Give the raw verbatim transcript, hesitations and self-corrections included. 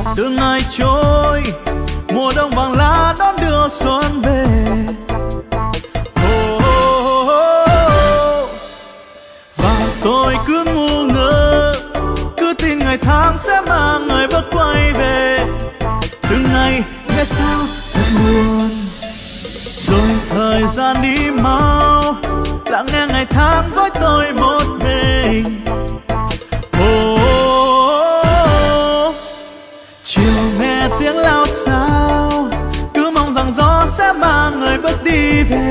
từng ngày trôi, mùa đông vàng lá đón đưa xuân về. Oh, oh, oh. Và tôi cứ ngu ngơ, cứ tin ngày tháng sẽ mang người bước quay về. Từng ngày nghe sao thật buồn, rồi thời gian đi mau, lặng nghe ngày tháng với tôi một mình. Oh, oh, oh. Chiều nghe tiếng lao sao, cứ mong rằng gió sẽ mang người bước đi về.